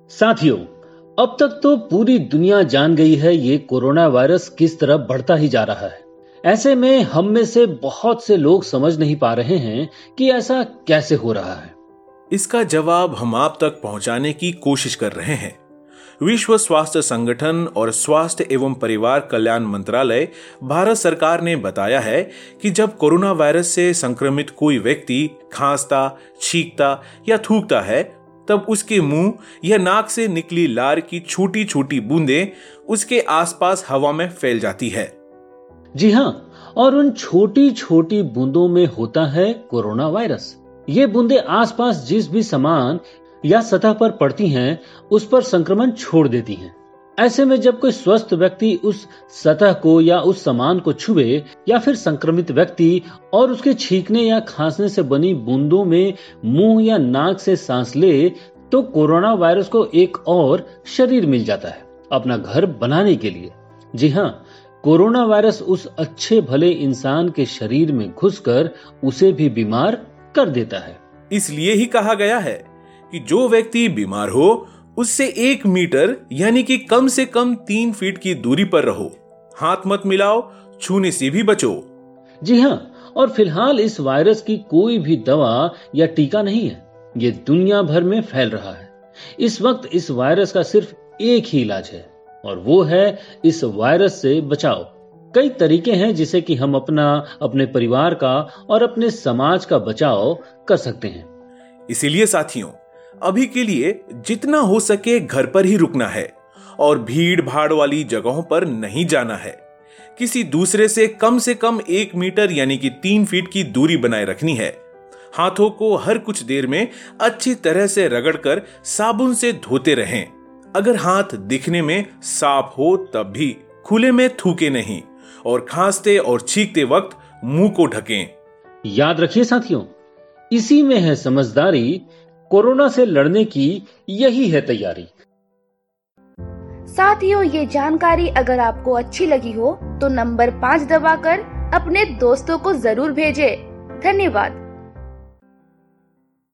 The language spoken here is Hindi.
साथियों, अब तक तो पूरी दुनिया जान गई है ये कोरोना वायरस किस तरह बढ़ता ही जा रहा है। ऐसे में हम में से बहुत से लोग समझ नहीं पा रहे हैं कि ऐसा कैसे हो रहा है। इसका जवाब हम आप तक पहुंचाने की कोशिश कर रहे हैं। विश्व स्वास्थ्य संगठन और स्वास्थ्य एवं परिवार कल्याण मंत्रालय भारत सरकार ने बताया है कि जब कोरोना वायरस से संक्रमित कोई व्यक्ति खांसता, छींकता या थूकता है, तब उसके मुंह या नाक से निकली लार की छोटी छोटी बूंदें उसके आसपास हवा में फैल जाती है। जी हाँ, और उन छोटी छोटी बूंदों में होता है कोरोना वायरस। ये बूंदें आसपास जिस भी सामान या सतह पर पड़ती हैं, उस पर संक्रमण छोड़ देती हैं। ऐसे में जब कोई स्वस्थ व्यक्ति उस सतह को या उस सामान को छुए या फिर संक्रमित व्यक्ति और उसके छींकने या खांसने से बनी बूंदों में मुंह या नाक से सांस ले, तो कोरोना वायरस को एक और शरीर मिल जाता है अपना घर बनाने के लिए। जी हाँ, कोरोना वायरस उस अच्छे भले इंसान के शरीर में घुसकर उसे भी बीमार कर देता है। इसलिए ही कहा गया है कि जो व्यक्ति बीमार हो उससे 1 मीटर यानी कि कम से कम 3 फीट की दूरी पर रहो। हाथ मत मिलाओ, छूने से भी बचो। जी हाँ, और फिलहाल इस वायरस की कोई भी दवा या टीका नहीं है। ये दुनिया भर में फैल रहा है। इस वक्त इस वायरस का सिर्फ एक ही इलाज है, और वो है इस वायरस से बचाव। कई तरीके हैं जिसे कि हम अपने परिवार का और अपने समाज का बचाव कर सकते हैं। इसीलिए साथियों, अभी के लिए जितना हो सके घर पर ही रुकना है और भीड़ भाड़ वाली जगहों पर नहीं जाना है। किसी दूसरे से कम 1 मीटर यानी कि 3 फीट की दूरी बनाए रखनी है। हाथों को हर कुछ देर में अच्छी तरह से रगड़कर साबुन से धोते रहें। अगर हाथ दिखने में साफ हो तब भी खुले में थूके नहीं, और खांसते और छींकते वक्त मुंह को ढकें। याद रखिए साथियों, इसी में है समझदारी। कोरोना से लड़ने की यही है तैयारी। साथियों, ये जानकारी अगर आपको अच्छी लगी हो तो नंबर 5 दबाकर अपने दोस्तों को जरूर भेजें। धन्यवाद।